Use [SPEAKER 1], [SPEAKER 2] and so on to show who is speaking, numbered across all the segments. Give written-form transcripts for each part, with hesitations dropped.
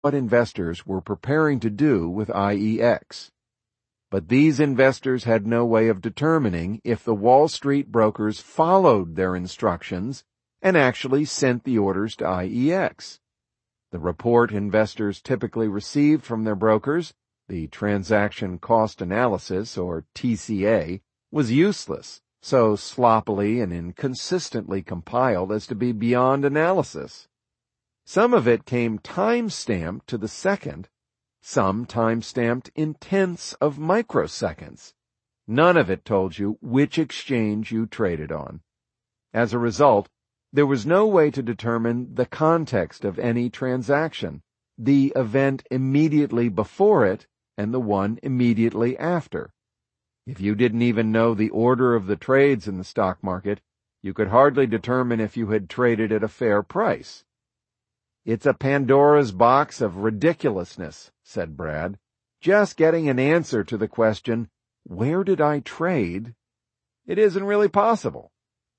[SPEAKER 1] what investors were preparing to do with IEX. But these investors had no way of determining if the Wall Street brokers followed their instructions and actually sent the orders to IEX. The report investors typically received from their brokers, the Transaction Cost Analysis, or TCA, was useless, so sloppily and inconsistently compiled as to be beyond analysis. Some of it came time-stamped to the second, some time-stamped in tenths of microseconds. None of it told you which exchange you traded on. As a result, there was no way to determine the context of any transaction, the event immediately before it and the one immediately after. If you didn't even know the order of the trades in the stock market, you could hardly determine if you had traded at a fair price. "It's a Pandora's box of ridiculousness," said Brad. "Just getting an answer to the question, where did I trade? It isn't really possible."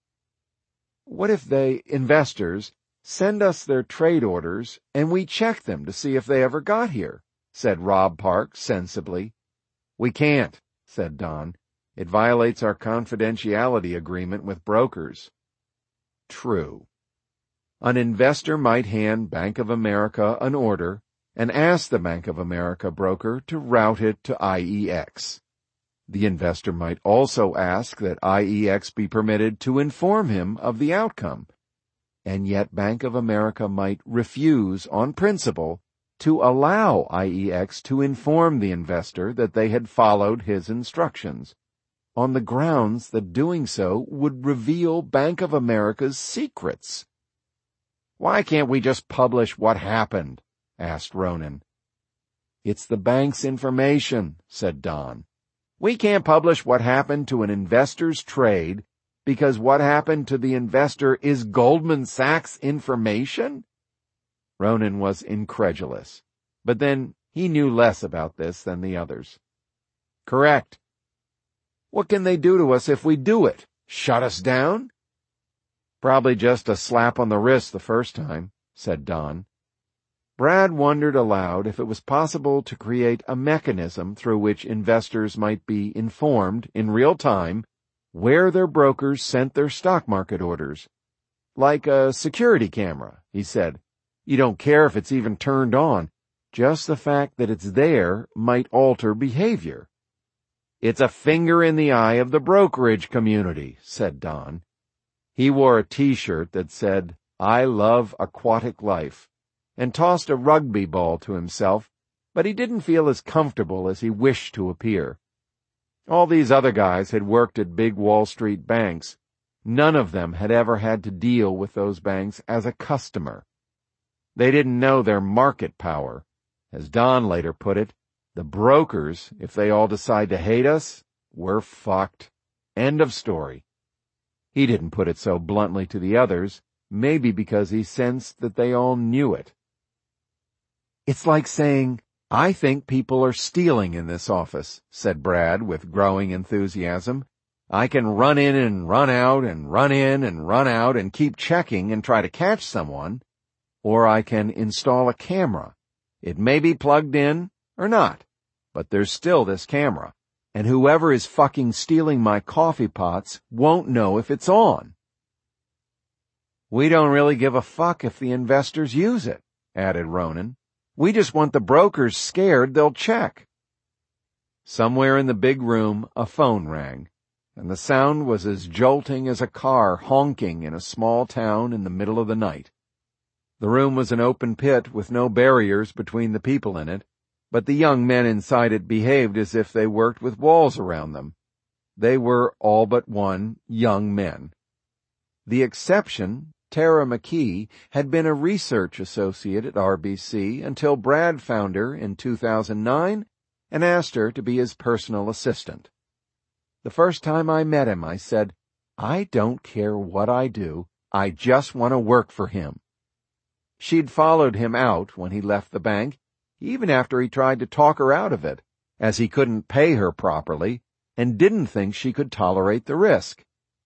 [SPEAKER 1] "What if investors, send us their trade orders and we check them to see if they ever got here?" said Rob Park sensibly. "We can't," said Don. "It violates our confidentiality agreement with brokers." True. An investor might hand Bank of America an order and ask the Bank of America broker to route it to IEX. The investor might also ask that IEX be permitted to inform him of the outcome, and yet Bank of America might refuse on principle to allow IEX to inform the investor that they had followed his instructions, on the grounds that doing so would reveal Bank of America's secrets. "Why can't we just publish what happened?" asked Ronan. "It's the bank's information," said Don. "We can't publish what happened to an investor's trade because what happened to the investor is Goldman Sachs information?" Ronan was incredulous, but then he knew less about this than the others. "Correct." "What can they do to us if we do it? Shut us down?" "Probably just a slap on the wrist the first time," said Don. Brad wondered aloud if it was possible to create a mechanism through which investors might be informed in real time where their brokers sent their stock market orders. "Like a security camera," he said. "You don't care if it's even turned on. Just the fact that it's there might alter behavior." "It's a finger in the eye of the brokerage community," said Don. He wore a T-shirt that said, "I love aquatic life," and tossed a rugby ball to himself, but he didn't feel as comfortable as he wished to appear. All these other guys had worked at big Wall Street banks. None of them had ever had to deal with those banks as a customer. They didn't know their market power. As Don later put it, the brokers, if they all decide to hate us, we're fucked. End of story. He didn't put it so bluntly to the others, maybe because he sensed that they all knew it. "It's like saying, I think people are stealing in this office," said Brad with growing enthusiasm. "I can run in and run out and run in and run out and keep checking and try to catch someone. Or I can install a camera. It may be plugged in or not, but there's still this camera. And whoever is fucking stealing my coffee pots won't know if it's on." "We don't really give a fuck if the investors use it," added Ronan. "We just want the brokers scared they'll check." Somewhere in the big room, a phone rang, and the sound was as jolting as a car honking in a small town in the middle of the night. The room was an open pit with no barriers between the people in it, but the young men inside it behaved as if they worked with walls around them. They were all but one young men. The exception, Tara McKee, had been a research associate at RBC until Brad found her in 2009 and asked her to be his personal assistant. "The first time I met him, I said, I don't care what I do, I just want to work for him." She'd followed him out when he left the bank, even after he tried to talk her out of it, as he couldn't pay her properly and didn't think she could tolerate the risk.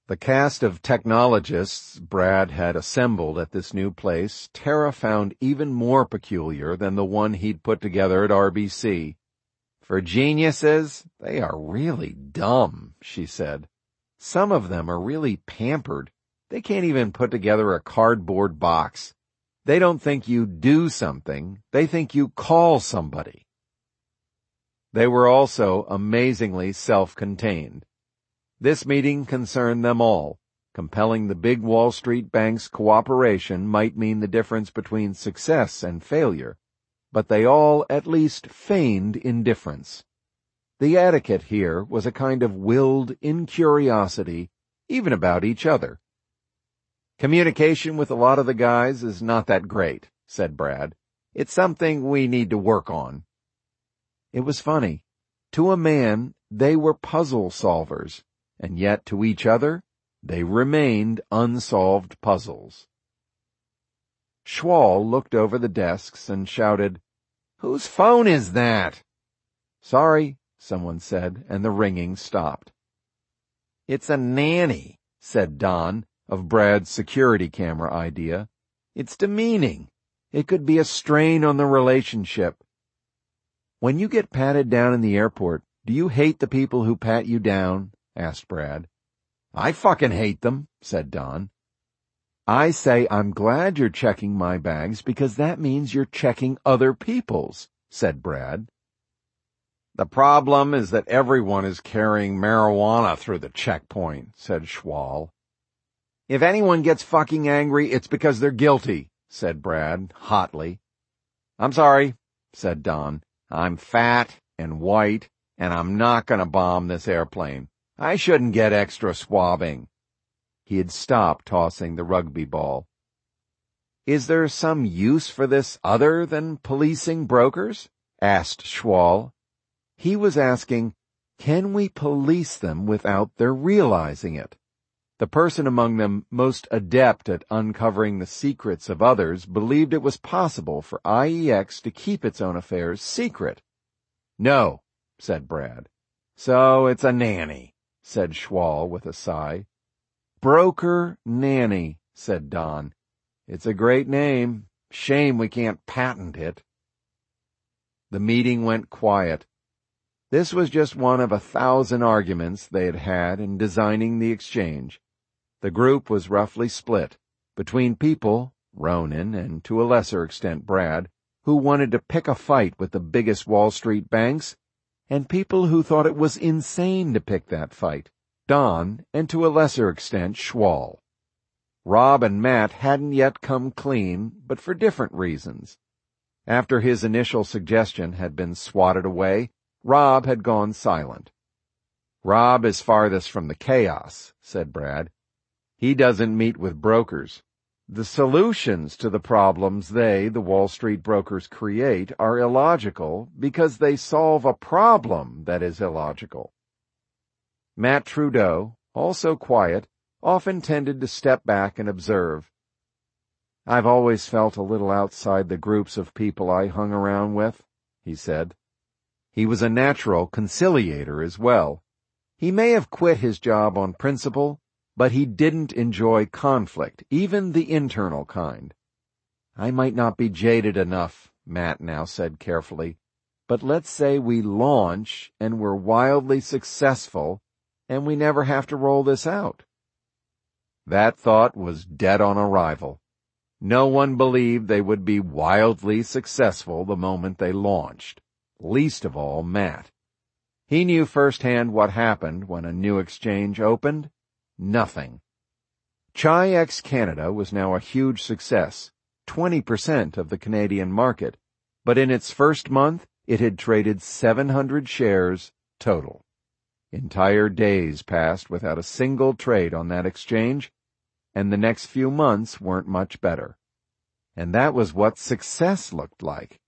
[SPEAKER 1] The cast of technologists Brad had assembled at this new place, Tara found even more peculiar than the one he'd put together at RBC. For geniuses, they are really dumb, she said. Some of them are really pampered. They can't even put together a cardboard box. They don't think you do something, they think you call somebody. They were also amazingly self-contained. This meeting concerned them all. Compelling the big Wall Street bank's cooperation might mean the difference between success and failure, but they all at least feigned indifference. The etiquette here was a kind of willed incuriosity, even about each other. Communication with a lot of the guys is not that great, said Brad. It's something we need to work on. It was funny. To a man, they were puzzle solvers, and yet to each other, they remained unsolved puzzles. Schwal looked over the desks and shouted, "Whose phone is that?" "Sorry," someone said, and the ringing stopped. "It's a nanny," said Don, of Brad's security camera idea. "It's demeaning. It could be a strain on the relationship." "When you get patted down in the airport, do you hate the people who pat you down?" asked Brad. "I fucking hate them," said Don. "I say I'm glad you're checking my bags because that means you're checking other people's," said Brad. "The problem is that everyone is carrying marijuana through the checkpoint," said Schwal. "If anyone gets fucking angry, it's because they're guilty," said Brad, hotly. "I'm sorry," said Don. "I'm fat and white, and I'm not gonna bomb this airplane. I shouldn't get extra swabbing." He had stopped tossing the rugby ball. "Is there some use for this other than policing brokers?" asked Schwal. He was asking, can we police them without their realizing it? The person among them most adept at uncovering the secrets of others believed it was possible for IEX to keep its own affairs secret. "No," said Brad. "So it's a nanny," said Schwal with a sigh. "Broker Nanny," said Don. "It's a great name. Shame we can't patent it." The meeting went quiet. This was just one of 1,000 arguments they had had in designing the exchange. The group was roughly split between people, Ronan and to a lesser extent Brad, who wanted to pick a fight with the biggest Wall Street banks, and people who thought it was insane to pick that fight, Don and to a lesser extent Schwal. Rob and Matt hadn't yet come clean, but for different reasons. After his initial suggestion had been swatted away, Rob had gone silent. "Rob is farthest from the chaos," said Brad. "He doesn't meet with brokers. The solutions to the problems the Wall Street brokers create, are illogical because they solve a problem that is illogical." Matt Trudeau, also quiet, often tended to step back and observe. "I've always felt a little outside the groups of people I hung around with," he said. He was a natural conciliator as well. He may have quit his job on principle, but he didn't enjoy conflict, even the internal kind. "I might not be jaded enough," Matt now said carefully, "but let's say we launch and we're wildly successful and we never have to roll this out." That thought was dead on arrival. No one believed they would be wildly successful the moment they launched, least of all Matt. He knew firsthand what happened when a new exchange opened. Nothing. Chi-X Canada was now a huge success, 20% of the Canadian market, but in its first month it had traded 700 shares total. Entire days passed without a single trade on that exchange, and the next few months weren't much better. And that was what success looked like.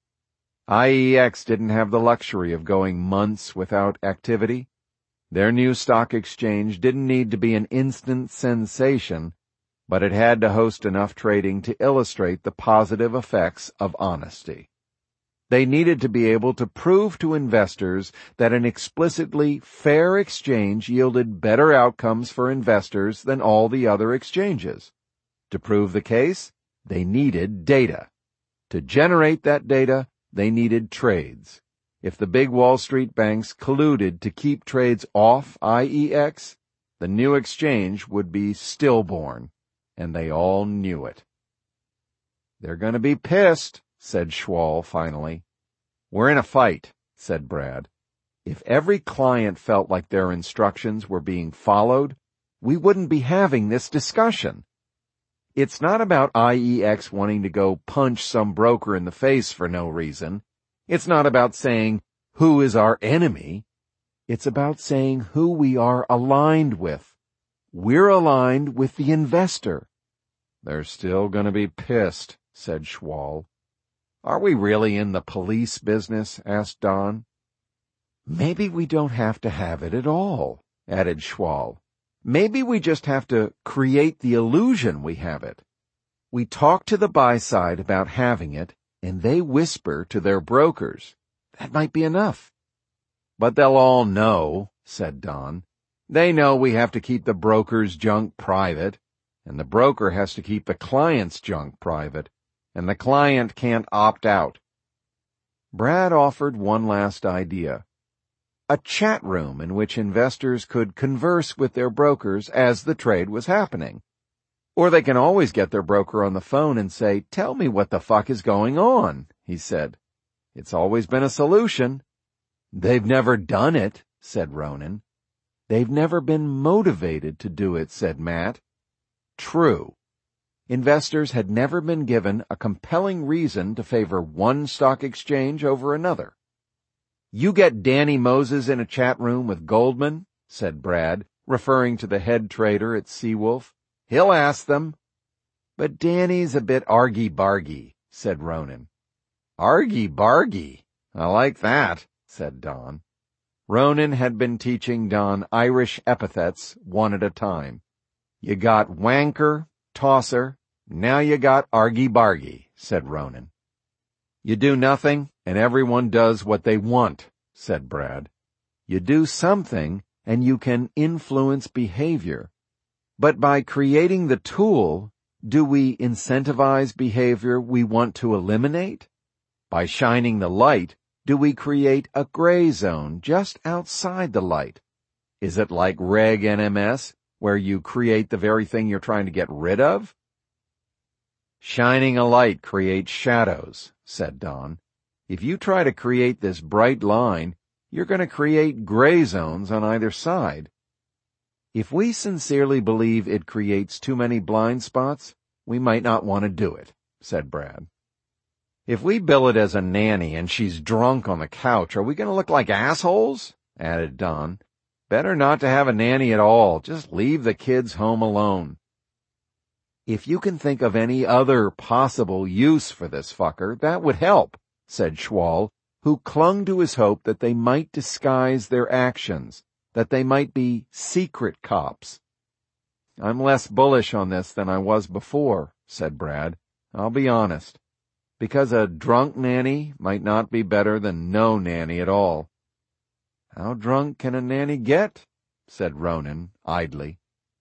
[SPEAKER 1] IEX didn't have the luxury of going months without activity. Their new stock exchange didn't need to be an instant sensation, but it had to host enough trading to illustrate the positive effects of honesty. They needed to be able to prove to investors that an explicitly fair exchange yielded better outcomes for investors than all the other exchanges. To prove the case, they needed data. To generate that data, they needed trades. If the big Wall Street banks colluded to keep trades off IEX, the new exchange would be stillborn, and they all knew it. "They're going to be pissed," said Schwal finally. "We're in a fight," said Brad. "If every client felt like their instructions were being followed, we wouldn't be having this discussion. It's not about IEX wanting to go punch some broker in the face for no reason. It's not about saying, who is our enemy? It's about saying who we are aligned with. We're aligned with the investor." "They're still going to be pissed," said Schwal. "Are we really in the police business?" asked Don. "Maybe we don't have to have it at all," added Schwal. "Maybe we just have to create the illusion we have it. We talk to the buy side about having it, and they whisper to their brokers. That might be enough." "But they'll all know," said Don. "They know we have to keep the broker's junk private, and the broker has to keep the client's junk private, and the client can't opt out." Brad offered one last idea. A chat room in which investors could converse with their brokers as the trade was happening. Or they can always get their broker on the phone and say, "Tell me what the fuck is going on," he said. "It's always been a solution." "They've never done it," said Ronan. "They've never been motivated to do it," said Matt. True. Investors had never been given a compelling reason to favor one stock exchange over another. "You get Danny Moses in a chat room with Goldman," said Brad, referring to the head trader at Seawolf. "He'll ask them." "But Danny's a bit argy-bargy," said Ronan. "Argy-bargy? I like that," said Don. Ronan had been teaching Don Irish epithets one at a time. "You got wanker, tosser, now you got argy-bargy," said Ronan. "You do nothing, and everyone does what they want," said Brad. "You do something, and you can influence behavior. But by creating the tool, do we incentivize behavior we want to eliminate? By shining the light, do we create a gray zone just outside the light? Is it like Reg NMS, where you create the very thing you're trying to get rid of?" "Shining a light creates shadows," said Don. "If you try to create this bright line, you're going to create gray zones on either side. If we sincerely believe it creates too many blind spots, we might not want to do it," said Brad. "If we bill it as a nanny and she's drunk on the couch, are we going to look like assholes?" added Don. "Better not to have a nanny at all. Just leave the kids home alone." "If you can think of any other possible use for this fucker, that would help," said Schwal, who clung to his hope that they might disguise their actions, that they might be secret cops. "I'm less bullish on this than I was before," said Brad. "I'll be honest. Because a drunk nanny might not be better than no nanny at all." "How drunk can a nanny get?" said Ronan idly.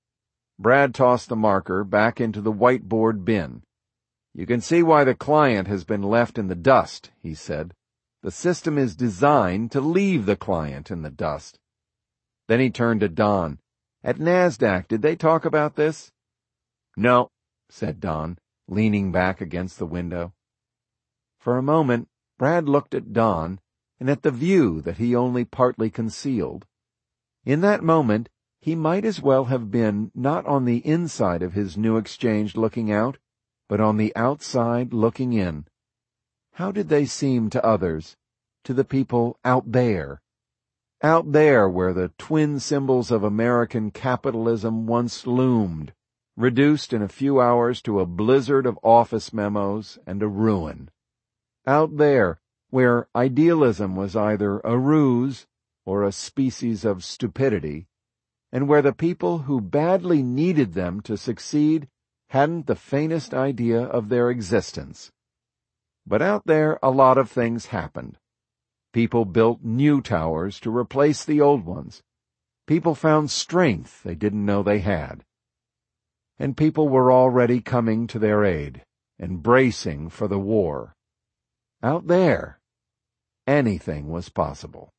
[SPEAKER 1] Brad tossed the marker back into the whiteboard bin. "You can see why the client has been left in the dust," he said. "The system is designed to leave the client in the dust." Then he turned to Don. "At NASDAQ, did they talk about this?" "No," said Don, leaning back against the window. For a moment, Brad looked at Don and at the view that he only partly concealed. In that moment, he might as well have been not on the inside of his new exchange looking out, but on the outside looking in. How did they seem to others, to the people out there? Out there where the twin symbols of American capitalism once loomed, reduced in a few hours to a blizzard of office memos and a ruin. Out there where idealism was either a ruse or a species of stupidity, and where the people who badly needed them to succeed hadn't the faintest idea of their existence. But out there, a lot of things happened. People built new towers to replace the old ones. People found strength they didn't know they had. And people were already coming to their aid and bracing for the war. Out there, anything was possible.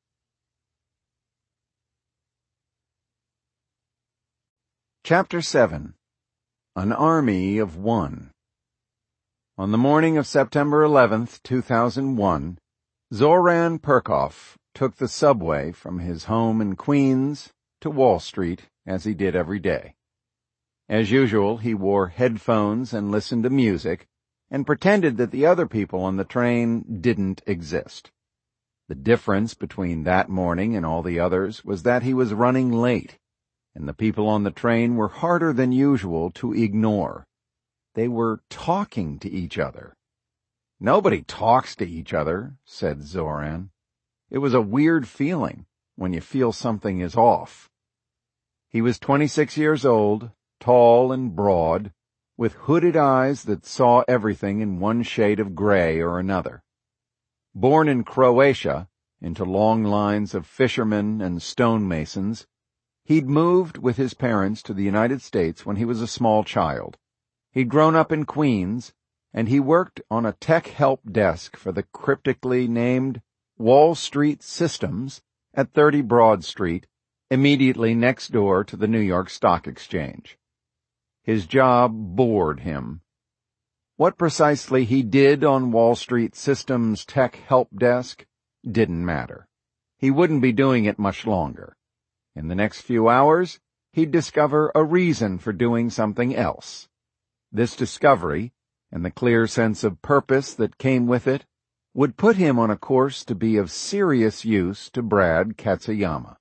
[SPEAKER 1] Chapter 7. An Army of One. On the morning of September 11th, 2001, Zoran Perkoff took the subway from his home in Queens to Wall Street, as he did every day. As usual, he wore headphones and listened to music, and pretended that the other people on the train didn't exist. The difference between that morning and all the others was that he was running late, and the people on the train were harder than usual to ignore. They were talking to each other. "Nobody talks to each other," said Zoran. It was a weird feeling when you feel something is off. He was 26 years old, tall and broad, with hooded eyes that saw everything in one shade of gray or another. Born in Croatia, into long lines of fishermen and stonemasons, he'd moved with his parents to the United States when he was a small child. He'd grown up in Queens, and he worked on a tech help desk for the cryptically named Wall Street Systems at 30 Broad Street, immediately next door to the New York Stock Exchange. His job bored him. What precisely he did on Wall Street Systems' tech help desk didn't matter. He wouldn't be doing it much longer. In the next few hours, he'd discover a reason for doing something else. This discovery, and the clear sense of purpose that came with it, would put him on a course to be of serious use to Brad Katsuyama.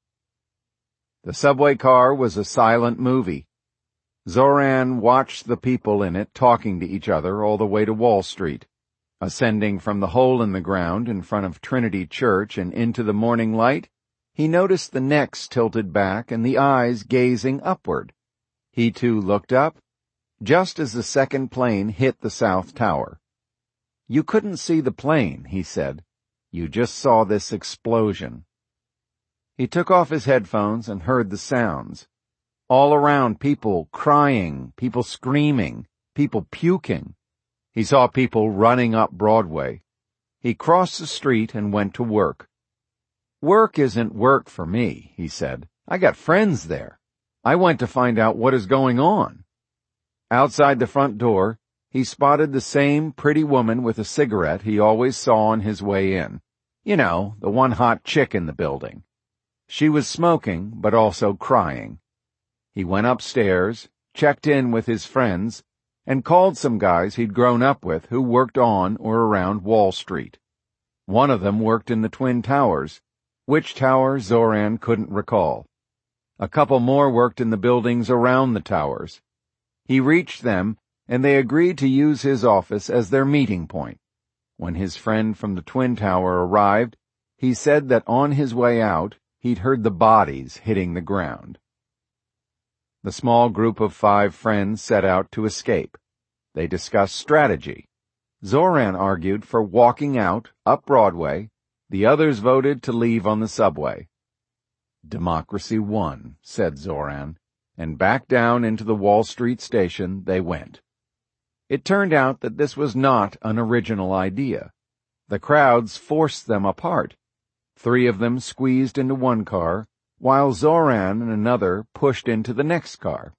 [SPEAKER 1] The subway car was a silent movie. Zoran watched the people in it talking to each other all the way to Wall Street. Ascending from the hole in the ground in front of Trinity Church and into the morning light, he noticed the necks tilted back and the eyes gazing upward. He too looked up, just as the second plane hit the South Tower. "You couldn't see the plane," he said. "You just saw this explosion." He took off his headphones and heard the sounds. All around, people crying, people screaming, people puking. He saw people running up Broadway. He crossed the street and went to work. "Work isn't work for me," he said. "I got friends there. I went to find out what is going on." Outside the front door, he spotted the same pretty woman with a cigarette he always saw on his way in. You know, the one hot chick in the building. She was smoking, but also crying. He went upstairs, checked in with his friends, and called some guys he'd grown up with who worked on or around Wall Street. One of them worked in the Twin Towers. Which tower, Zoran couldn't recall. A couple more worked in the buildings around the towers. He reached them, and they agreed to use his office as their meeting point. When his friend from the Twin Tower arrived, he said that on his way out, he'd heard the bodies hitting the ground. The small group of 5 friends set out to escape. They discussed strategy. Zoran argued for walking out, up Broadway. The others voted to leave on the subway. "Democracy won," said Zoran, and back down into the Wall Street station they went. It turned out that this was not an original idea. The crowds forced them apart. 3 of them squeezed into one car, while Zoran and another pushed into the next car.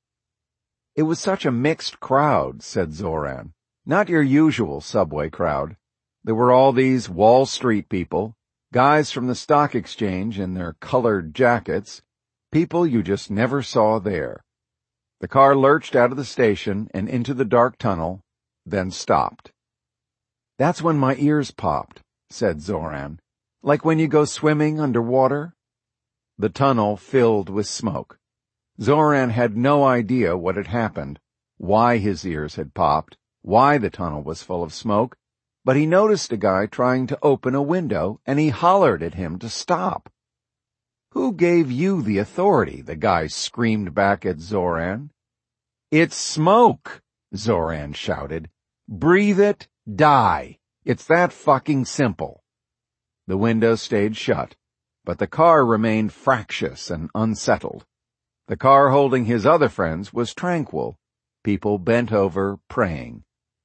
[SPEAKER 1] "It was such a mixed crowd," said Zoran. "Not your usual subway crowd. There were all these Wall Street people, guys from the stock exchange in their colored jackets, people you just never saw there." The car lurched out of the station and into the dark tunnel, then stopped. "That's when my ears popped," said Zoran. "Like when you go swimming underwater." The tunnel filled with smoke. Zoran had no idea what had happened, why his ears had popped, why the tunnel was full of smoke, but he noticed a guy trying to open a window, and he hollered at him to stop. "Who gave you the authority?" the guy screamed back at Zoran. "It's smoke," Zoran shouted. "Breathe it Die. It's that fucking simple. The window stayed shut, but the car remained fractious and unsettled. The car holding his other friends was tranquil. People bent over, praying.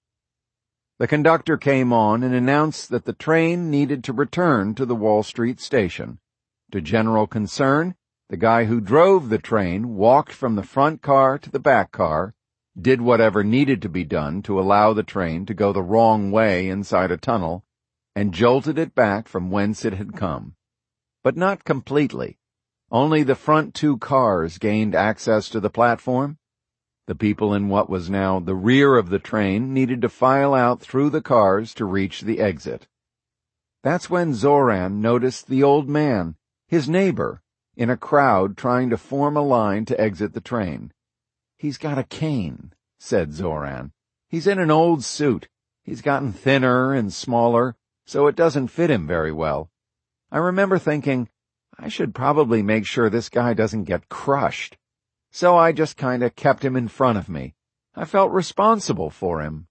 [SPEAKER 1] The conductor came on and announced that the train needed to return to the Wall Street station. To general concern, the guy who drove the train walked from the front car to the back car, did whatever needed to be done to allow the train to go the wrong way inside a tunnel, and jolted it back from whence it had come. But not completely. Only the front two cars gained access to the platform. The people in what was now the rear of the train needed to file out through the cars to reach the exit. That's when Zoran noticed the old man, his neighbor, in a crowd trying to form a line to exit the train. "He's got a cane," said Zoran. "He's in an old suit. He's gotten thinner and smaller, so it doesn't fit him very well. I remember thinking, I should probably make sure this guy doesn't get crushed. So I just kinda kept him in front of me. I felt responsible for him."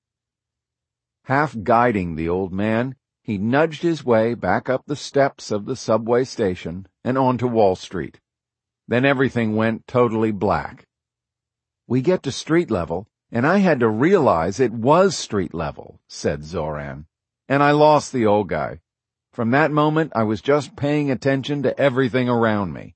[SPEAKER 1] Half guiding the old man, he nudged his way back up the steps of the subway station and onto Wall Street. Then everything went totally black. "We get to street level, and I had to realize it was street level," said Zoran. "And I lost the old guy. From that moment, I was just paying attention to everything around me."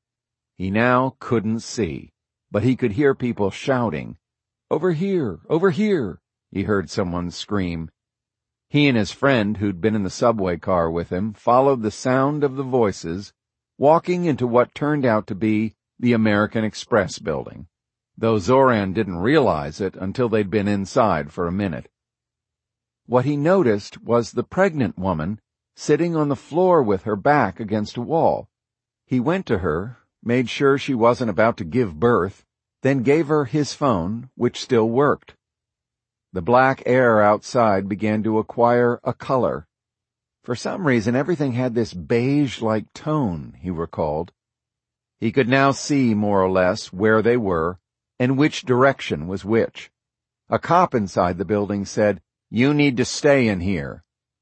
[SPEAKER 1] He now couldn't see, but he could hear people shouting. "Over here! Over here!" he heard someone scream. He and his friend, who'd been in the subway car with him, followed the sound of the voices, walking into what turned out to be the American Express building, though Zoran didn't realize it until they'd been inside for a minute. What he noticed was the pregnant woman sitting on the floor with her back against a wall. He went to her, made sure she wasn't about to give birth, then gave her his phone, which still worked. The black air outside began to acquire a color. For some reason, everything had this beige-like tone, he recalled. He could now see, more or less, where they were and which direction was which. A cop inside the building said, "You need to stay in here."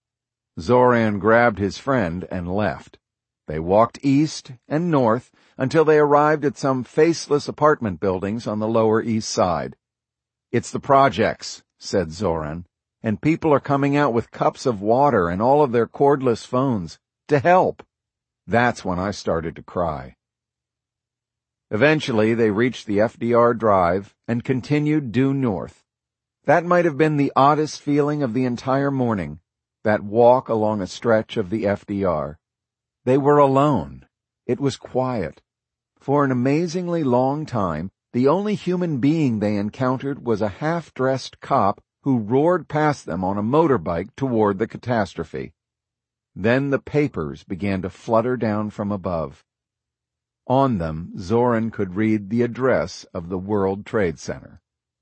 [SPEAKER 1] Zoran grabbed his friend and left. They walked east and north until they arrived at some faceless apartment buildings on the Lower East Side. "It's the projects," said Zoran, "and people are coming out with cups of water and all of their cordless phones to help." That's when I started to cry. Eventually, they reached the FDR Drive and continued due north. That might have been the oddest feeling of the entire morning, that walk along a stretch of the FDR. They were alone. It was quiet. For an amazingly long time, the only human being they encountered was a half-dressed cop who roared past them on a motorbike toward the catastrophe. Then the papers began to flutter down from above. On them, Zoran could read the address of the World Trade Center.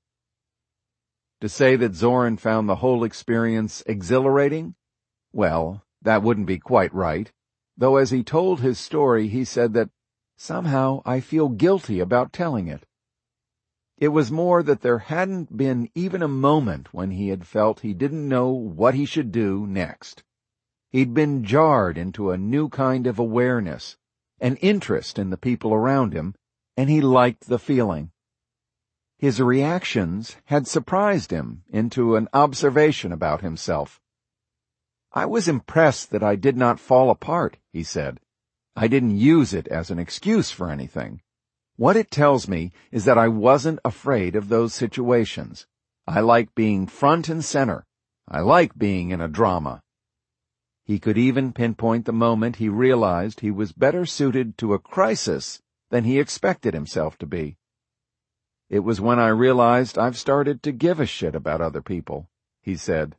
[SPEAKER 1] To say that Zoran found the whole experience exhilarating? Well, that wouldn't be quite right, though as he told his story he said that, "Somehow I feel guilty about telling it." It was more that there hadn't been even a moment when he had felt he didn't know what he should do next. He'd been jarred into a new kind of awareness, an interest in the people around him, and he liked the feeling. His reactions had surprised him into an observation about himself. "I was impressed that I did not fall apart," he said. "I didn't use it as an excuse for anything. What it tells me is that I wasn't afraid of those situations. I like being front and center. I like being in a drama." He could even pinpoint the moment he realized he was better suited to a crisis than he expected himself to be. "It was when I realized I've started to give a shit about other people," he said.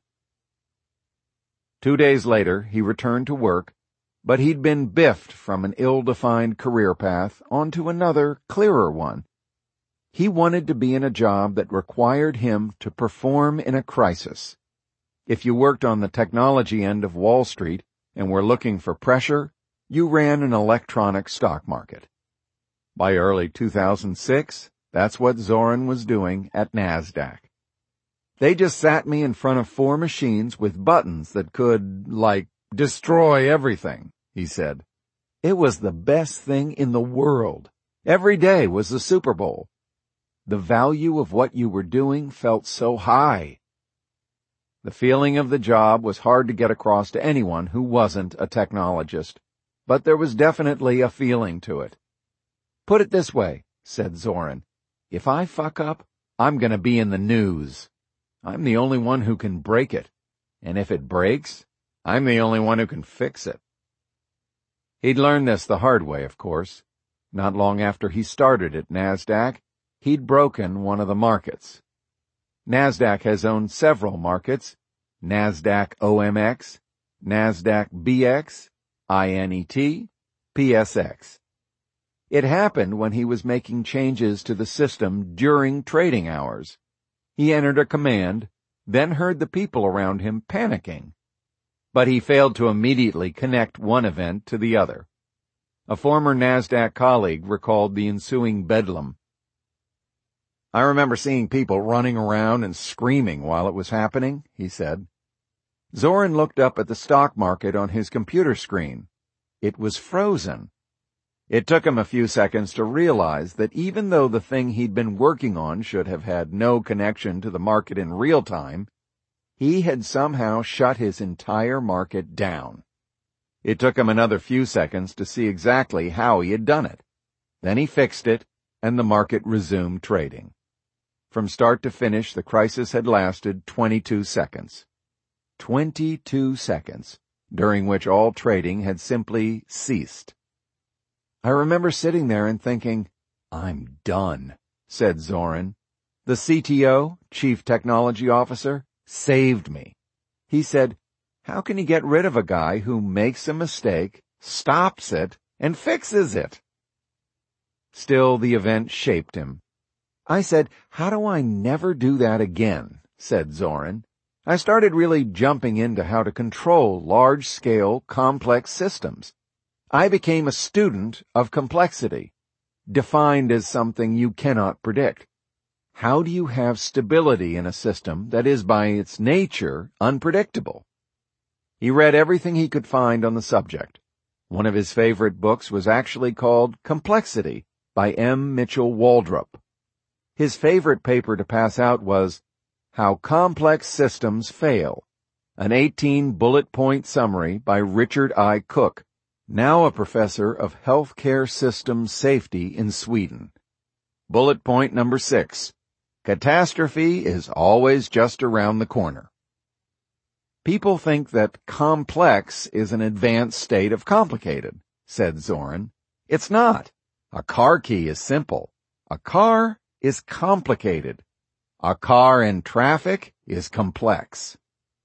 [SPEAKER 1] 2 days later, he returned to work, but he'd been biffed from an ill-defined career path onto another, clearer one. He wanted to be in a job that required him to perform in a crisis. If you worked on the technology end of Wall Street and were looking for pressure, you ran an electronic stock market. By early 2006, that's what Zoran was doing at NASDAQ. They just sat me in front of 4 machines with buttons that could, destroy everything, he said. It was the best thing in the world. Every day was the Super Bowl. The value of what you were doing felt so high. The feeling of the job was hard to get across to anyone who wasn't a technologist, but there was definitely a feeling to it. Put it this way, said Zoran. If I fuck up, I'm going to be in the news. I'm the only one who can break it. And if it breaks, I'm the only one who can fix it. He'd learned this the hard way, of course. Not long after he started at NASDAQ, he'd broken one of the markets. NASDAQ has owned several markets: NASDAQ OMX, NASDAQ BX, INET, PSX. It happened when he was making changes to the system during trading hours. He entered a command, then heard the people around him panicking. But he failed to immediately connect one event to the other. A former NASDAQ colleague recalled the ensuing bedlam. I remember seeing people running around and screaming while it was happening, he said. Zoran looked up at the stock market on his computer screen. It was frozen. It took him a few seconds to realize that even though the thing he'd been working on should have had no connection to the market in real time, he had somehow shut his entire market down. It took him another few seconds to see exactly how he had done it. Then he fixed it, and the market resumed trading. From start to finish, the crisis had lasted 22 seconds. 22 seconds, during which all trading had simply ceased. I remember sitting there and thinking, I'm done, said Zoran. The CTO, Chief Technology Officer, saved me. He said, how can you get rid of a guy who makes a mistake, stops it, and fixes it? Still, the event shaped him. I said, how do I never do that again? Said Zoran. I started really jumping into how to control large-scale, complex systems. I became a student of complexity, defined as something you cannot predict. How do you have stability in a system that is by its nature unpredictable? He read everything he could find on the subject. One of his favorite books was actually called Complexity by M. Mitchell Waldrop. His favorite paper to pass out was How Complex Systems Fail, an 18-bullet-point summary by Richard I. Cook, now a professor of healthcare systems safety in Sweden. Bullet point number 6. Catastrophe is always just around the corner. People think that complex is an advanced state of complicated, said Zoran. It's not. A car key is simple. A car is complicated. A car in traffic is complex.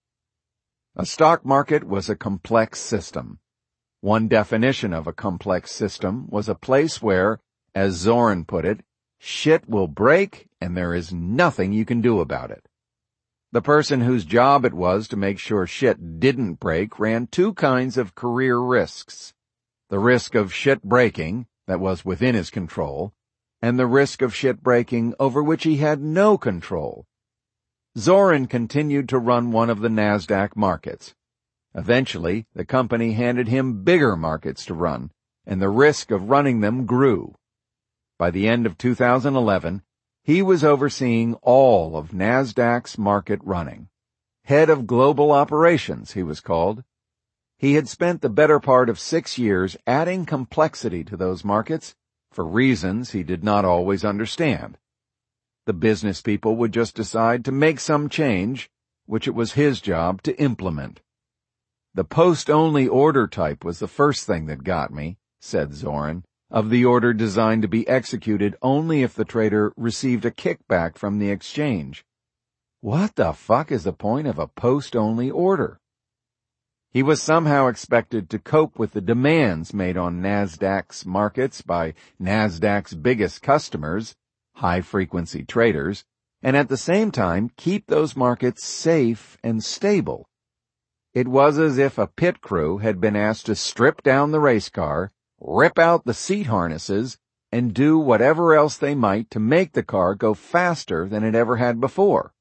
[SPEAKER 1] A stock market was a complex system. One definition of a complex system was a place where, as Zoran put it, shit will break and there is nothing you can do about it. The person whose job it was to make sure shit didn't break ran 2 kinds of career risks. The risk of shit breaking, that was within his control, and the risk of shit breaking over which he had no control. Zoran continued to run one of the NASDAQ markets. Eventually, the company handed him bigger markets to run, and the risk of running them grew. By the end of 2011, he was overseeing all of NASDAQ's market running. Head of Global Operations, he was called. He had spent the better part of 6 years adding complexity to those markets for reasons he did not always understand. The business people would just decide to make some change, which it was his job to implement. The post-only order type was the first thing that got me, said Zoran, of the order designed to be executed only if the trader received a kickback from the exchange. What the fuck is the point of a post-only order? He was somehow expected to cope with the demands made on NASDAQ's markets by NASDAQ's biggest customers, high-frequency traders, and at the same time keep those markets safe and stable. It was as if a pit crew had been asked to strip down the race car, rip out the seat harnesses, and do whatever else they might to make the car go faster than it ever had before.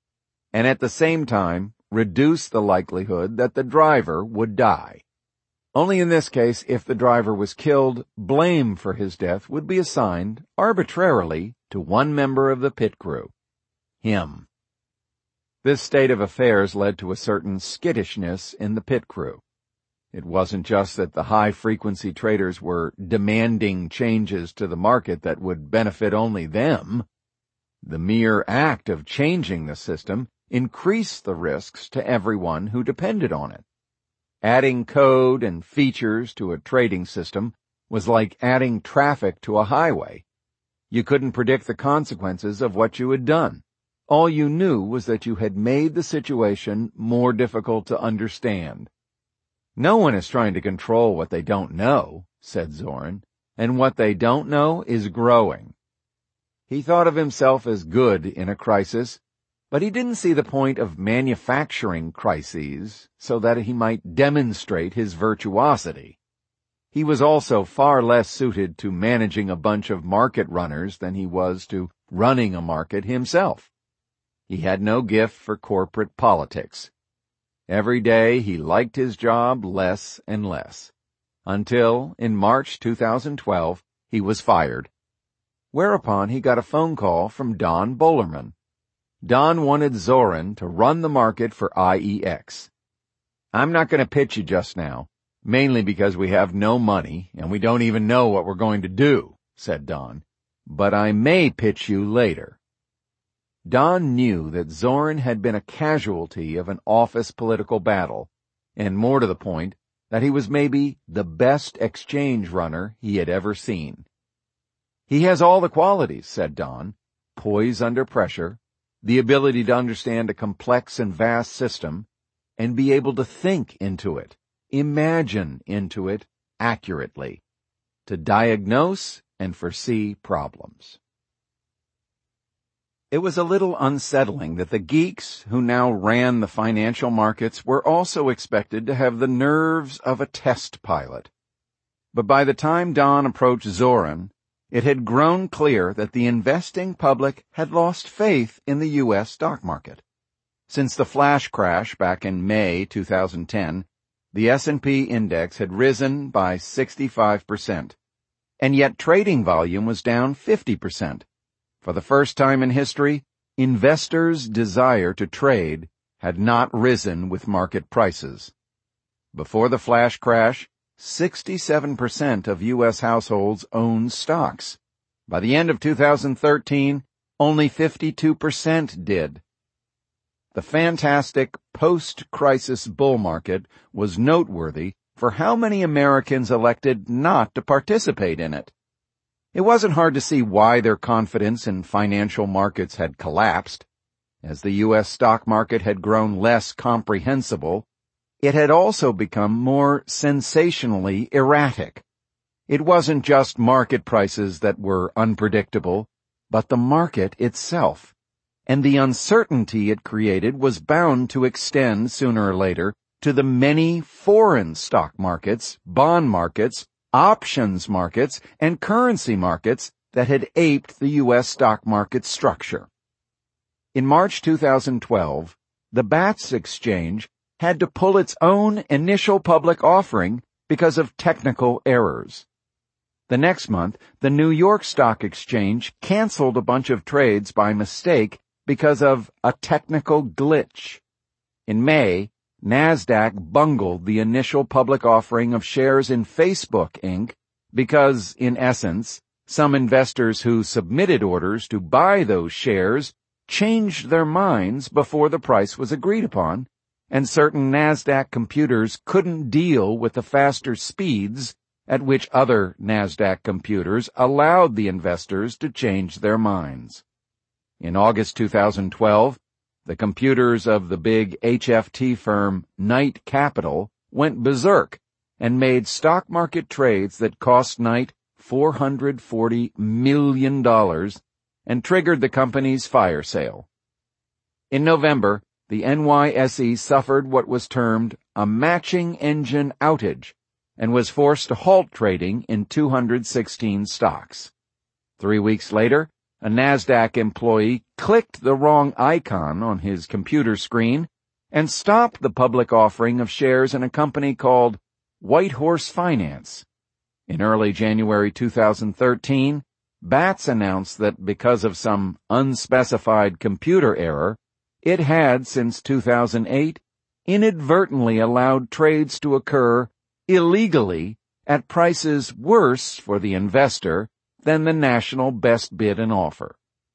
[SPEAKER 1] and at the same time reduce the likelihood that the driver would die. Only in this case, if the driver was killed, blame for his death would be assigned arbitrarily to one member of the pit crew, him. This state of affairs led to a certain skittishness in the pit crew. It wasn't just that the high-frequency traders were demanding changes to the market that would benefit only them. The mere act of changing the system increased the risks to everyone who depended on it. Adding code and features to a trading system was like adding traffic to a highway. You couldn't predict the consequences of what you had done. All you knew was that you had made the situation more difficult to understand. "No one is trying to control what they don't know," said Zorin, "and what they don't know is growing." He thought of himself as good in a crisis, but he didn't see the point of manufacturing crises so that he might demonstrate his virtuosity. He was also far less suited to managing a bunch of market runners than he was to running a market himself. He had no gift for corporate politics. Every day he liked his job less and less, until in March 2012 he was fired. Whereupon he got a phone call from Don Bolerman. Don wanted Zorin to run the market for IEX. "I'm not going to pitch you just now, mainly because we have no money and we don't even know what we're going to do," said Don. "But I may pitch you later." Don knew that Zorin had been a casualty of an office political battle, and more to the point, that he was maybe the best exchange runner he had ever seen. "He has all the qualities," said Don: poise under pressure, the ability to understand a complex and vast system, and be able to think into it, imagine into it accurately, to diagnose and foresee problems. It was a little unsettling that the geeks who now ran the financial markets were also expected to have the nerves of a test pilot. But by the time Don approached Zorin, it had grown clear that the investing public had lost faith in the U.S. stock market. Since the flash crash back in May 2010, the S&P index had risen by 65%, and yet trading volume was down 50%. For the first time in history, investors' desire to trade had not risen with market prices. Before the flash crash, 67% of U.S. households owned stocks. By the end of 2013, only 52% did. The fantastic post-crisis bull market was noteworthy for how many Americans elected not to participate in it. It wasn't hard to see why their confidence in financial markets had collapsed. As the U.S. stock market had grown less comprehensible, it had also become more sensationally erratic. It wasn't just market prices that were unpredictable, but the market itself. And the uncertainty it created was bound to extend sooner or later to the many foreign stock markets, bond markets, options markets, and currency markets that had aped the U.S. stock market structure. In March 2012, the BATS exchange had to pull its own initial public offering because of technical errors. The next month, the New York Stock Exchange canceled a bunch of trades by mistake because of a technical glitch. In May, NASDAQ bungled the initial public offering of shares in Facebook Inc. because, in essence, some investors who submitted orders to buy those shares changed their minds before the price was agreed upon, and certain NASDAQ computers couldn't deal with the faster speeds at which other NASDAQ computers allowed the investors to change their minds. In August 2012, the computers of the big HFT firm Knight Capital went berserk and made stock market trades that cost Knight $440 million and triggered the company's fire sale. In November, the NYSE suffered what was termed a matching engine outage and was forced to halt trading in 216 stocks. 3 weeks later, a NASDAQ employee clicked the wrong icon on his computer screen and stopped the public offering of shares in a company called Whitehorse Finance. In early January 2013, Bats announced that because of some unspecified computer error, it had, since 2008, inadvertently allowed trades to occur illegally at prices worse for the investor than the national best bid and offer.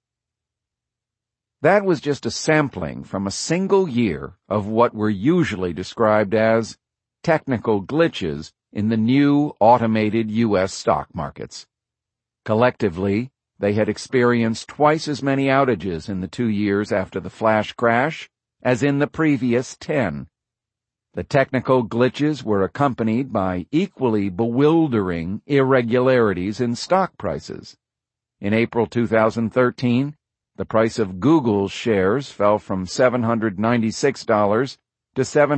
[SPEAKER 1] That was just a sampling from a single year of what were usually described as technical glitches in the new automated U.S. stock markets. Collectively, they had experienced twice as many outages in the 2 years after the flash crash as in the previous 10. The technical glitches were accompanied by equally bewildering irregularities in stock prices. In April 2013, the price of Google's shares fell from $796 to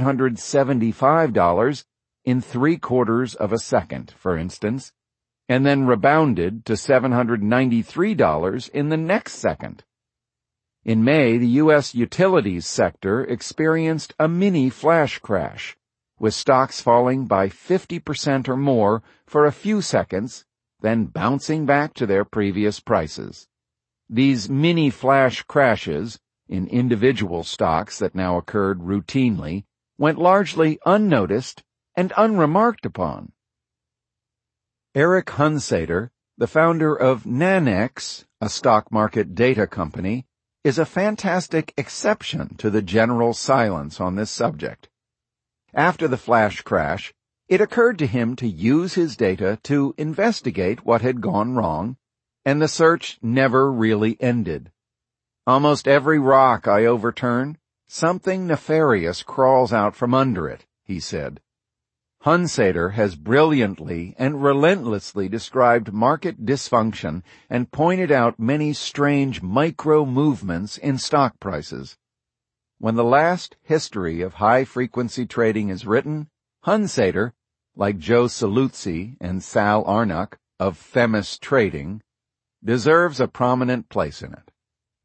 [SPEAKER 1] $775 in 3/4 of a second, for instance, and then rebounded to $793 in the next second. In May, the U.S. utilities sector experienced a mini flash crash, with stocks falling by 50% or more for a few seconds, then bouncing back to their previous prices. These mini flash crashes, in individual stocks that now occurred routinely, went largely unnoticed and unremarked upon. Eric Hunsater, the founder of Nanex, a stock market data company, is a fantastic exception to the general silence on this subject. After the flash crash, it occurred to him to use his data to investigate what had gone wrong, and the search never really ended. Almost every rock I overturn, something nefarious crawls out from under it, he said. Hunsater has brilliantly and relentlessly described market dysfunction and pointed out many strange micro-movements in stock prices. When the last history of high-frequency trading is written, Hunsater, like Joe Saluzzi and Sal Arnuk of Themis Trading, deserves a prominent place in it.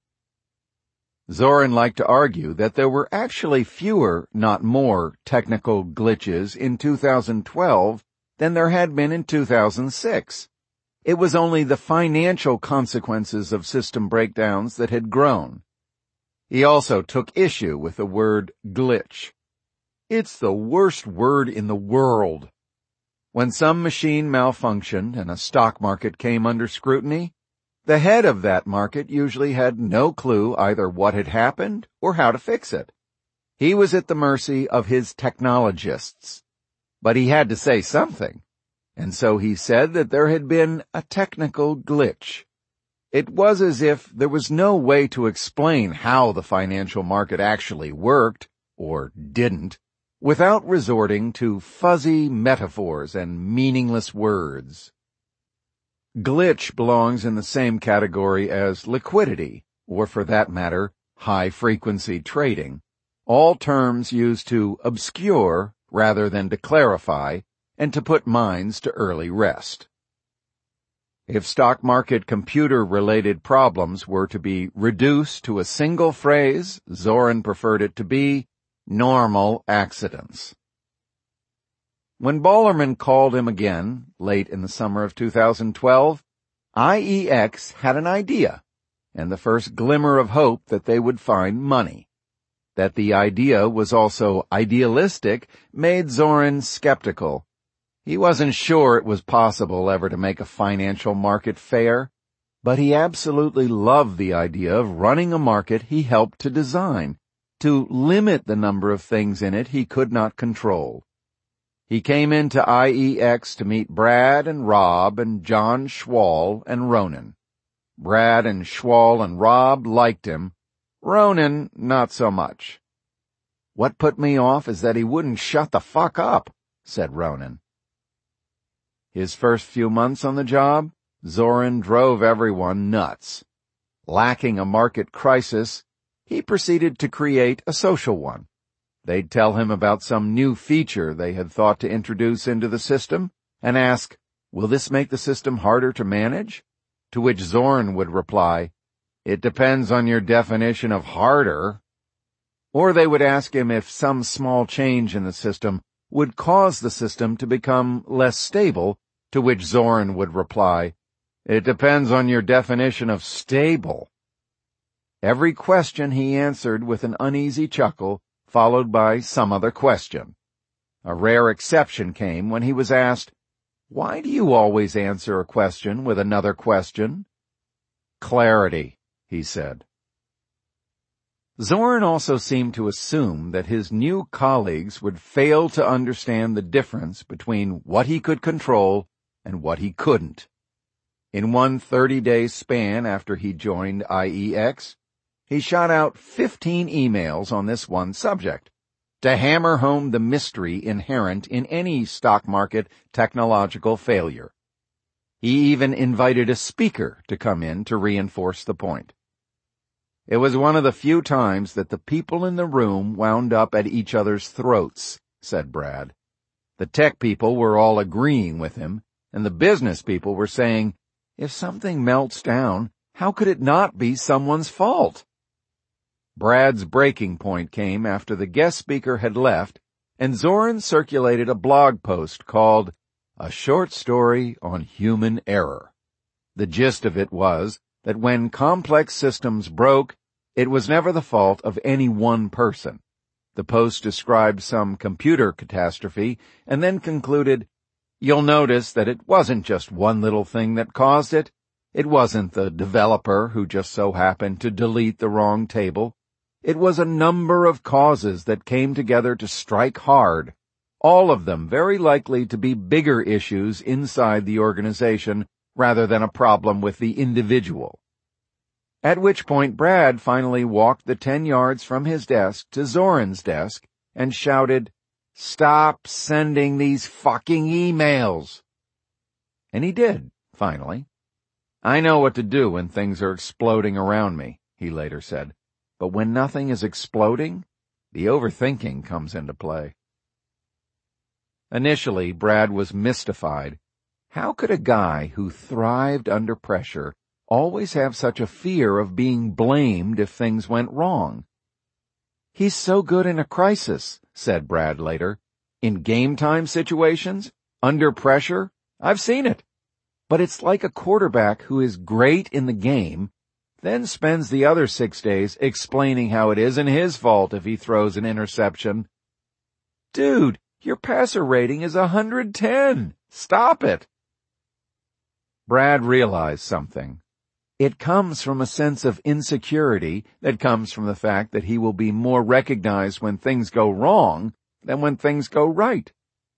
[SPEAKER 1] Zorin liked to argue that there were actually fewer, not more, technical glitches in 2012 than there had been in 2006. It was only the financial consequences of system breakdowns that had grown. He also took issue with the word glitch. It's the worst word in the world. When some machine malfunctioned and a stock market came under scrutiny, the head of that market usually had no clue either what had happened or how to fix it. He was at the mercy of his technologists. But he had to say something, and so he said that there had been a technical glitch. It was as if there was no way to explain how the financial market actually worked, or didn't, without resorting to fuzzy metaphors and meaningless words. Glitch belongs in the same category as liquidity, or for that matter, high-frequency trading, all terms used to obscure rather than to clarify and to put minds to early rest. If stock market computer-related problems were to be reduced to a single phrase, Zorin preferred it to be normal accidents. When Ballerman called him again, late in the summer of 2012, IEX had an idea, and the first glimmer of hope that they would find money. That the idea was also idealistic made Zorin skeptical. He wasn't sure it was possible ever to make a financial market fair, but he absolutely loved the idea of running a market he helped to design, to limit the number of things in it he could not control. He came into IEX to meet Brad and Rob and John Schwal and Ronan. Brad and Schwal and Rob liked him. Ronan, not so much. "What put me off is that he wouldn't shut the fuck up," said Ronan. His first few months on the job, Zorin drove everyone nuts. Lacking a market crisis, he proceeded to create a social one. They'd tell him about some new feature they had thought to introduce into the system and ask, "Will this make the system harder to manage?" to which Zorn would reply, "It depends on your definition of harder." Or they would ask him if some small change in the system would cause the system to become less stable, to which Zorn would reply, "It depends on your definition of stable." Every question he answered with an uneasy chuckle, followed by some other question. A rare exception came when he was asked, "Why do you always answer a question with another question?" "Clarity," he said. Zorn also seemed to assume that his new colleagues would fail to understand the difference between what he could control and what he couldn't. In one 30-day span after he joined IEX, he shot out 15 emails on this one subject, to hammer home the mystery inherent in any stock market technological failure. He even invited a speaker to come in to reinforce the point. It was one of the few times that the people in the room wound up at each other's throats, said Brad. The tech people were all agreeing with him, and the business people were saying, "If something melts down, how could it not be someone's fault?" Brad's breaking point came after the guest speaker had left, and Zorn circulated a blog post called "A Short Story on Human Error." The gist of it was that when complex systems broke, it was never the fault of any one person. The post described some computer catastrophe and then concluded, "You'll notice that it wasn't just one little thing that caused it. It wasn't the developer who just so happened to delete the wrong table. It was a number of causes that came together to strike hard, all of them very likely to be bigger issues inside the organization rather than a problem with the individual." At which point Brad finally walked the 10 yards from his desk to Zorn's desk and shouted, "Stop sending these fucking emails!" And he did, finally. "I know what to do when things are exploding around me," he later said. "But when nothing is exploding, the overthinking comes into play." Initially, Brad was mystified. How could a guy who thrived under pressure always have such a fear of being blamed if things went wrong? "He's so good in a crisis," said Brad later. "In game-time situations, under pressure, I've seen it. But it's like a quarterback who is great in the game, then spends the other 6 days explaining how it isn't his fault if he throws an interception. Dude, your passer rating is 110. Stop it." Brad realized something. It comes from a sense of insecurity that comes from the fact that he will be more recognized when things go wrong than when things go right.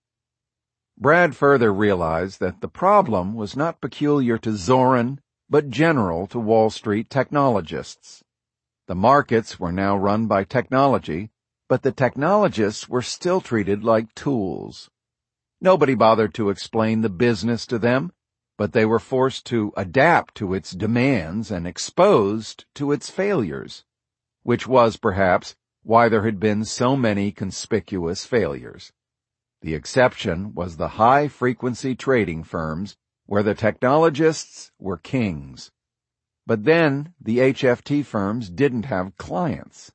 [SPEAKER 1] Brad further realized that the problem was not peculiar to Zorn, but general to Wall Street technologists. The markets were now run by technology, but the technologists were still treated like tools. Nobody bothered to explain the business to them, but they were forced to adapt to its demands and exposed to its failures, which was, perhaps, why there had been so many conspicuous failures. The exception was the high-frequency trading firms, where the technologists were kings. But then the HFT firms didn't have clients.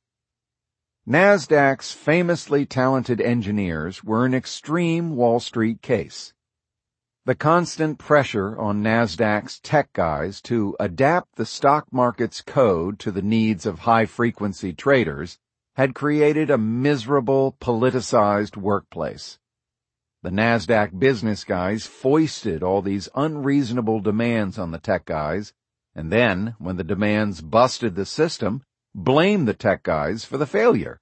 [SPEAKER 1] NASDAQ's famously talented engineers were an extreme Wall Street case. The constant pressure on NASDAQ's tech guys to adapt the stock market's code to the needs of high-frequency traders had created a miserable, politicized workplace. The NASDAQ business guys foisted all these unreasonable demands on the tech guys, and then, when the demands busted the system, blamed the tech guys for the failure.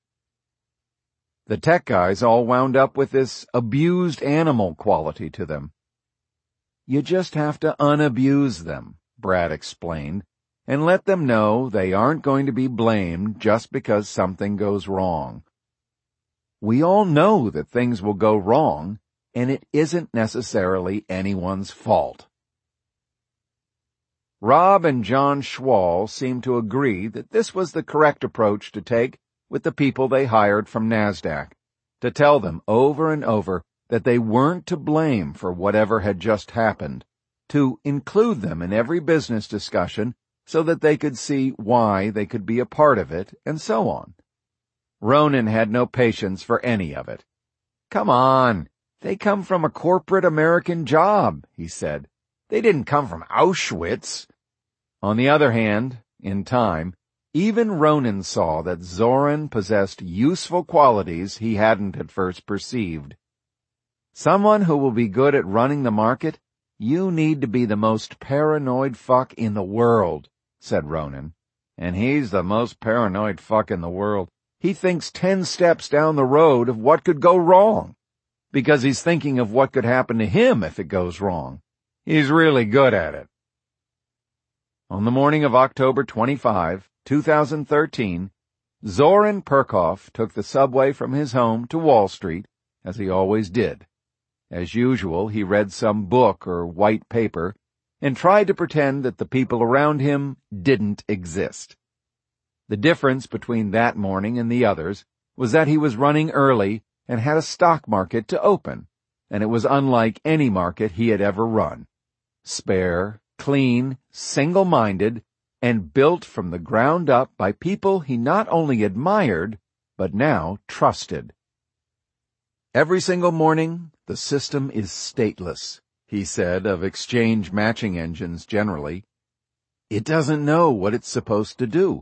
[SPEAKER 1] The tech guys all wound up with this abused animal quality to them. "You just have to unabuse them," Brad explained, "and let them know they aren't going to be blamed just because something goes wrong. We all know that things will go wrong, and it isn't necessarily anyone's fault." Rob and John Schwal seemed to agree that this was the correct approach to take with the people they hired from NASDAQ, to tell them over and over that they weren't to blame for whatever had just happened, to include them in every business discussion so that they could see why they could be a part of it, and so on. Ronan had no patience for any of it. "Come on, they come from a corporate American job," he said. "They didn't come from Auschwitz." On the other hand, in time, even Ronan saw that Zoran possessed useful qualities he hadn't at first perceived. "Someone who will be good at running the market, you need to be the most paranoid fuck in the world," said Ronan. "And he's the most paranoid fuck in the world. He thinks 10 steps down the road of what could go wrong, because he's thinking of what could happen to him if it goes wrong. He's really good at it." On the morning of October 25, 2013, Zoran Perkoff took the subway from his home to Wall Street, as he always did. As usual, he read some book or white paper and tried to pretend that the people around him didn't exist. The difference between that morning and the others was that he was running early and had a stock market to open, and it was unlike any market he had ever run. Spare, clean, single-minded, and built from the ground up by people he not only admired, but now trusted. "Every single morning, the system is stateless," he said of exchange matching engines generally. "It doesn't know what it's supposed to do.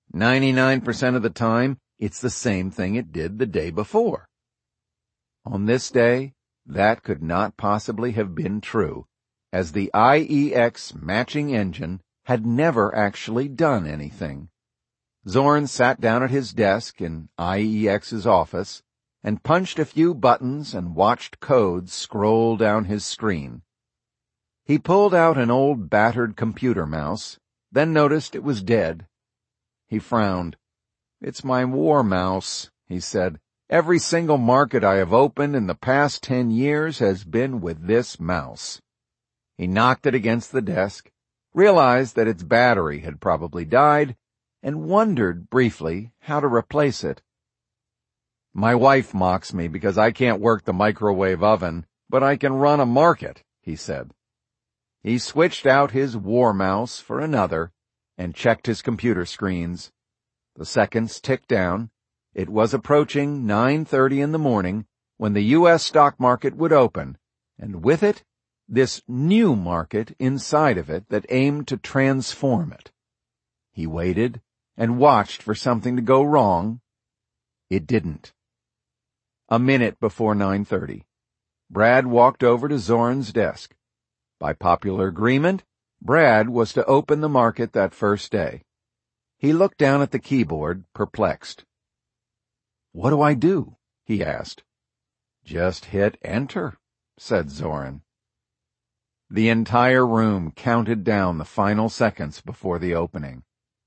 [SPEAKER 1] 99% of the time, it's the same thing it did the day before." On this day, that could not possibly have been true, as the IEX matching engine had never actually done anything. Zoran sat down at his desk in IEX's office and punched a few buttons and watched codes scroll down his screen. He pulled out an old battered computer mouse, then noticed it was dead. He frowned. "It's my war mouse," he said. "Every single market I have opened in the past 10 years has been with this mouse." He knocked it against the desk, realized that its battery had probably died, and wondered briefly how to replace it. "My wife mocks me because I can't work the microwave oven, but I can run a market," he said. He switched out his war mouse for another and checked his computer screens. The seconds ticked down. It was approaching 9:30 in the morning when the U.S. stock market would open, and with it, this new market inside of it that aimed to transform it. He waited and watched for something to go wrong. It didn't. A minute before 9:30, Brad walked over to Zoran's desk. By popular agreement, Brad was to open the market that first day. He looked down at the keyboard, perplexed. "What do I do?" he asked. "Just hit enter," said Zoran. The entire room counted down the final seconds before the opening.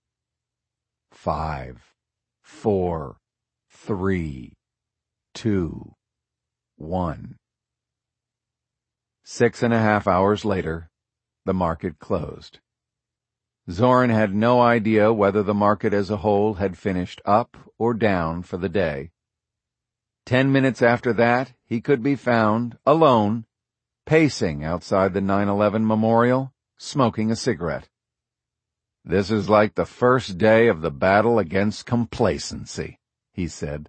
[SPEAKER 1] 5, 4, 3, 2, 1. 6.5 hours later, the market closed. Zoran had no idea whether the market as a whole had finished up or down for the day. 10 minutes after that, he could be found, alone, pacing outside the 9/11 memorial, smoking a cigarette. "This is like the first day of the battle against complacency," he said.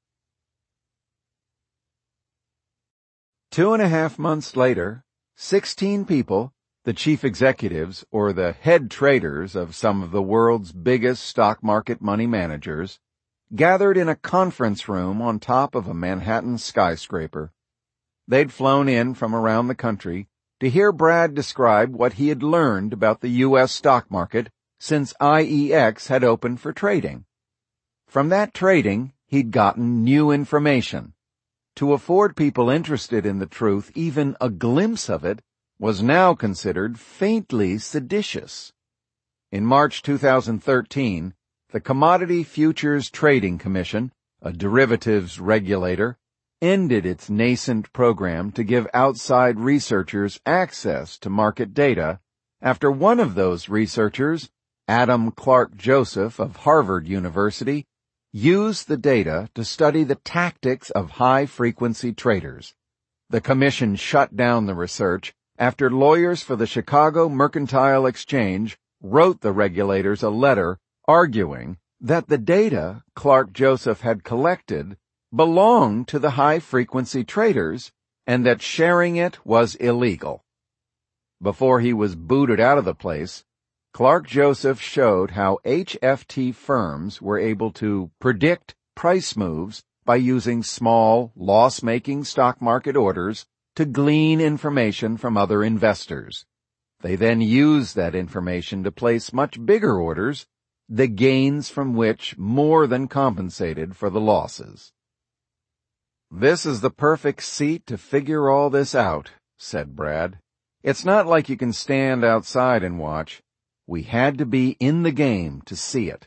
[SPEAKER 1] 2.5 months later, 16 people, the chief executives or the head traders of some of the world's biggest stock market money managers, gathered in a conference room on top of a Manhattan skyscraper. They'd flown in from around the country to hear Brad describe what he had learned about the U.S. stock market since IEX had opened for trading. From that trading, he'd gotten new information. To afford people interested in the truth even a glimpse of it was now considered faintly seditious. In March 2013, the Commodity Futures Trading Commission, a derivatives regulator, ended its nascent program to give outside researchers access to market data after one of those researchers, Adam Clark Joseph of Harvard University, used the data to study the tactics of high-frequency traders. The commission shut down the research after lawyers for the Chicago Mercantile Exchange wrote the regulators a letter arguing that the data Clark Joseph had collected belonged to the high-frequency traders and that sharing it was illegal. Before he was booted out of the place, Clark Joseph showed how HFT firms were able to predict price moves by using small, loss-making stock market orders to glean information from other investors. They then used that information to place much bigger orders, the gains from which more than compensated for the losses. "This is the perfect seat to figure all this out," said Brad. "It's not like you can stand outside and watch. We had to be in the game to see it."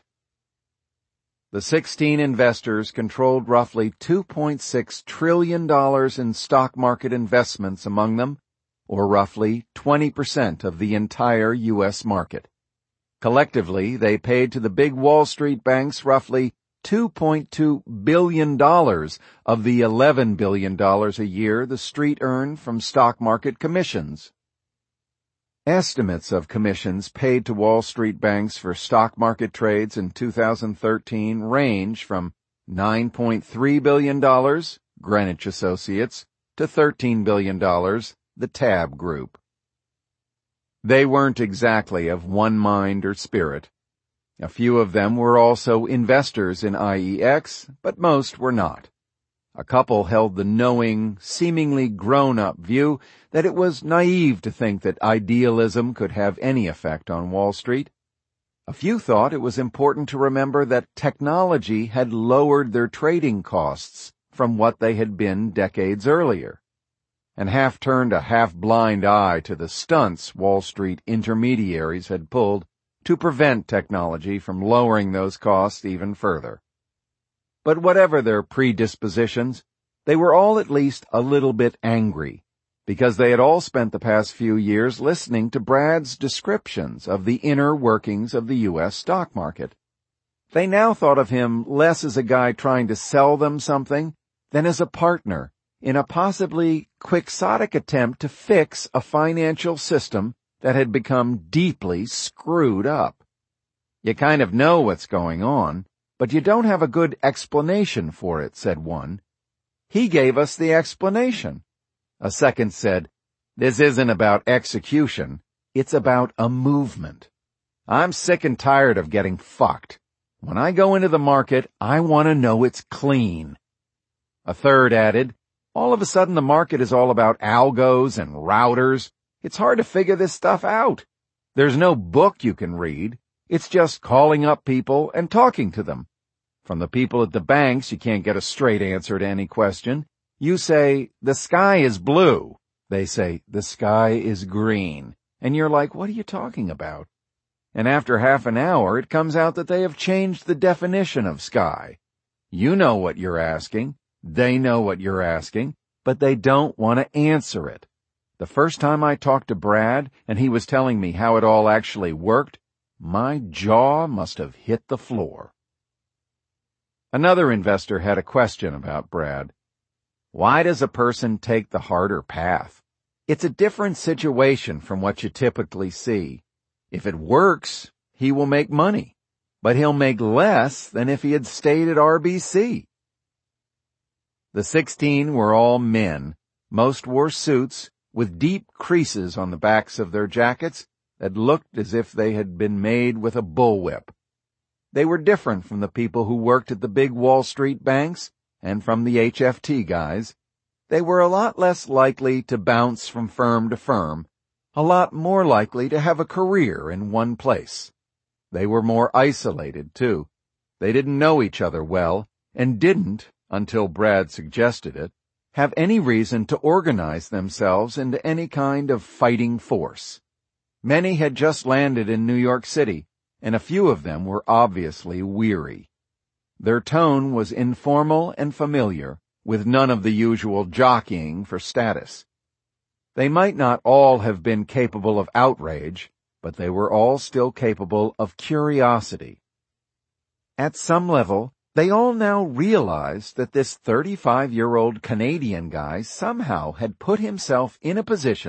[SPEAKER 1] The 16 investors controlled roughly $2.6 trillion in stock market investments among them, or roughly 20% of the entire U.S. market. Collectively, they paid to the big Wall Street banks roughly $2.2 billion of the $11 billion a year the street earned from stock market commissions. Estimates of commissions paid to Wall Street banks for stock market trades in 2013 range from $9.3 billion, Greenwich Associates, to $13 billion, the Tab Group. They weren't exactly of one mind or spirit. A few of them were also investors in IEX, but most were not. A couple held the knowing, seemingly grown-up view that it was naive to think that idealism could have any effect on Wall Street. A few thought it was important to remember that technology had lowered their trading costs from what they had been decades earlier, and half turned a half-blind eye to the stunts Wall Street intermediaries had pulled to prevent technology from lowering those costs even further. But whatever their predispositions, they were all at least a little bit angry, because they had all spent the past few years listening to Brad's descriptions of the inner workings of the U.S. stock market. They now thought of him less as a guy trying to sell them something than as a partner in a possibly quixotic attempt to fix a financial system that had become deeply screwed up. You kind of know what's going on, but you don't have a good explanation for it, said one. He gave us the explanation. A second said, this isn't about execution, it's about a movement. I'm sick and tired of getting fucked. When I go into the market, I want to know it's clean. A third added, all of a sudden the market is all about algos and routers. It's hard to figure this stuff out. There's no book you can read. It's just calling up people and talking to them. From the people at the banks, you can't get a straight answer to any question. You say, the sky is blue. They say, the sky is green. And you're like, what are you talking about? And after half an hour, it comes out that they have changed the definition of sky. You know what you're asking. They know what you're asking, but they don't want to answer it. The first time I talked to Brad and he was telling me how it all actually worked, my jaw must have hit the floor. Another investor had a question about Brad. Why does a person take the harder path? It's a different situation from what you typically see. If it works, he will make money, but he'll make less than if he had stayed at RBC. The 16 were all men. Most wore suits with deep creases on the backs of their jackets that looked as if they had been made with a bullwhip. They were different from the people who worked at the big Wall Street banks and from the HFT guys. They were a lot less likely to bounce from firm to firm, a lot more likely to have a career in one place. They were more isolated, too. They didn't know each other well and didn't, until Brad suggested it, have any reason to organize themselves into any kind of fighting force. Many had just landed in New York City, and a few of them were obviously weary. Their tone was informal and familiar, with none of the usual jockeying for status. They might not all have been capable of outrage, but they were all still capable of curiosity. At some level, they all now realized that this 35-year-old Canadian guy somehow had put himself in a position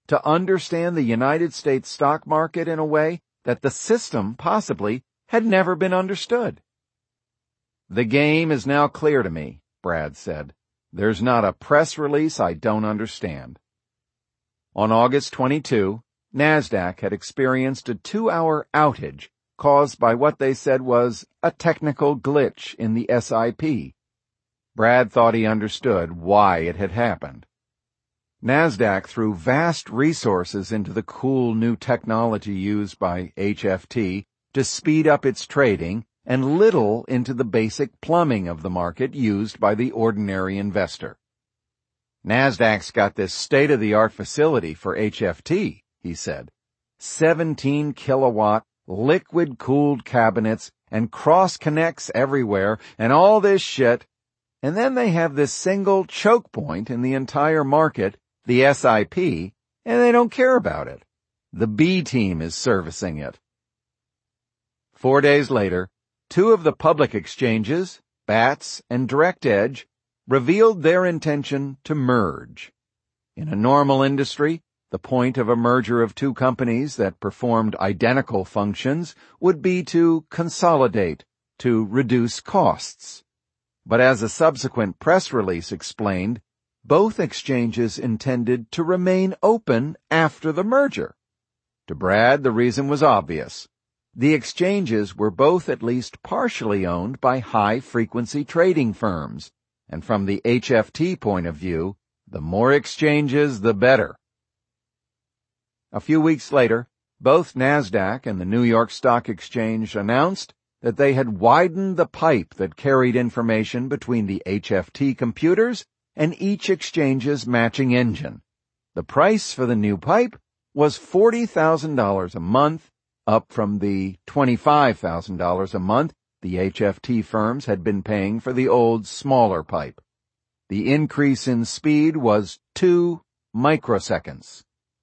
[SPEAKER 1] to understand the United States stock market in a way that the system possibly had never been understood. "The game is now clear to me," Brad said. "There's not a press release I don't understand." On August 22, NASDAQ had experienced a 2-hour outage caused by what they said was a technical glitch in the SIP. Brad thought he understood why it had happened. NASDAQ threw vast resources into the cool new technology used by HFT to speed up its trading and little into the basic plumbing of the market used by the ordinary investor. "NASDAQ's got this state-of-the-art facility for HFT," he said. 17-kilowatt liquid-cooled cabinets and cross-connects everywhere and all this shit, and then they have this single choke point in the entire market, the SIP, and they don't care about it. The B team is servicing it." 4 days later, 2 of the public exchanges, BATS and Direct Edge, revealed their intention to merge. In a normal industry, the point of a merger of 2 companies that performed identical functions would be to consolidate, to reduce costs. But as a subsequent press release explained, both exchanges intended to remain open after the merger. To Brad, the reason was obvious. The exchanges were both at least partially owned by high-frequency trading firms, and from the HFT point of view, the more exchanges, the better. A few weeks later, both NASDAQ and the New York Stock Exchange announced that they had widened the pipe that carried information between the HFT computers and each exchange's matching engine. The price for the new pipe was $40,000 a month, up from the $25,000 a month the HFT firms had been paying for the old, smaller pipe. The increase in speed was 2 microseconds.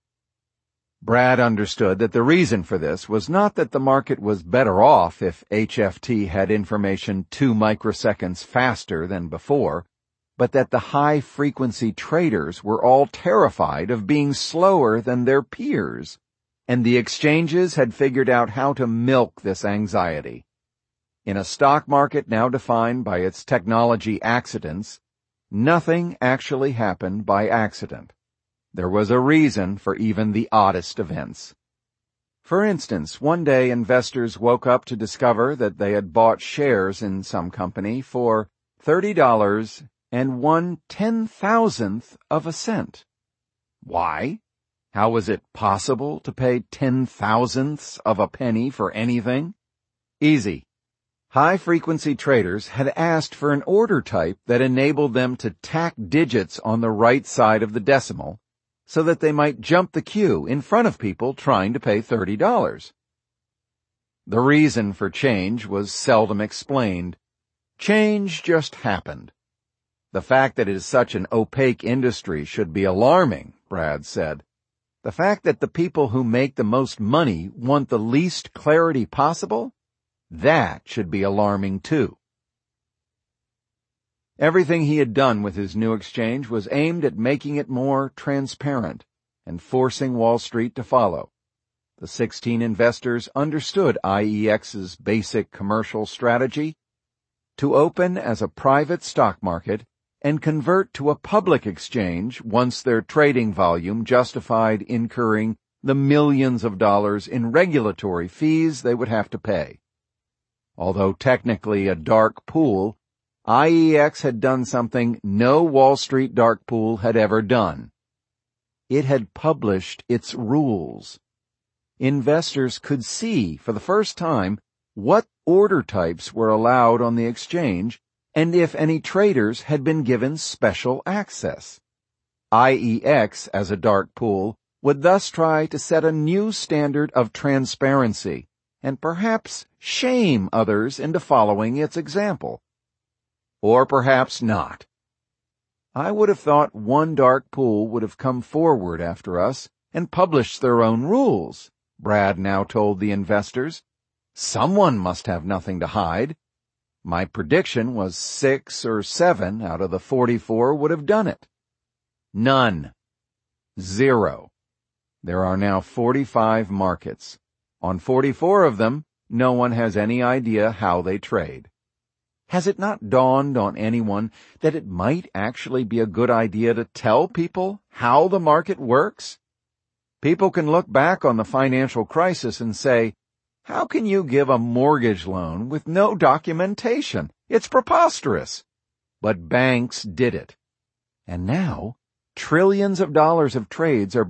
[SPEAKER 1] Brad understood that the reason for this was not that the market was better off if HFT had information 2 microseconds faster than before, but that the high-frequency traders were all terrified of being slower than their peers, and the exchanges had figured out how to milk this anxiety. In a stock market now defined by its technology accidents, nothing actually happened by accident. There was a reason for even the oddest events. For instance, one day investors woke up to discover that they had bought shares in some company for $30 and won 10,000th of a cent. Why? How was it possible to pay 10,000ths of a penny for anything? Easy. High-frequency traders had asked for an order type that enabled them to tack digits on the right side of the decimal so that they might jump the queue in front of people trying to pay $30. The reason for change was seldom explained. Change just happened. The fact that it is such an opaque industry should be alarming, Brad said. The fact that the people who make the most money want the least clarity possible? That should be alarming too. Everything he had done with his new exchange was aimed at making it more transparent and forcing Wall Street to follow. The 16 investors understood IEX's basic commercial strategy: to open as a private stock market and convert to a public exchange once their trading volume justified incurring the millions of dollars in regulatory fees they would have to pay. Although technically a dark pool, IEX had done something no Wall Street dark pool had ever done. It had published its rules. Investors could see for the first time what order types were allowed on the exchange and if any traders had been given special access. IEX, as a dark pool, would thus try to set a new standard of transparency and perhaps shame others into following its example. Or perhaps not. I would have thought one dark pool would have come forward after us and published their own rules, Brad now told the investors. Someone must have nothing to hide. My prediction was 6 or 7 out of the 44 would have done it. None. 0. There are now 45 markets. On 44 of them, no one has any idea how they trade. Has it not dawned on anyone that it might actually be a good idea to tell people how the market works? People can look back on the financial crisis and say, "How can you give a mortgage loan with no documentation? It's preposterous." But banks did it. And now, trillions of dollars of trades are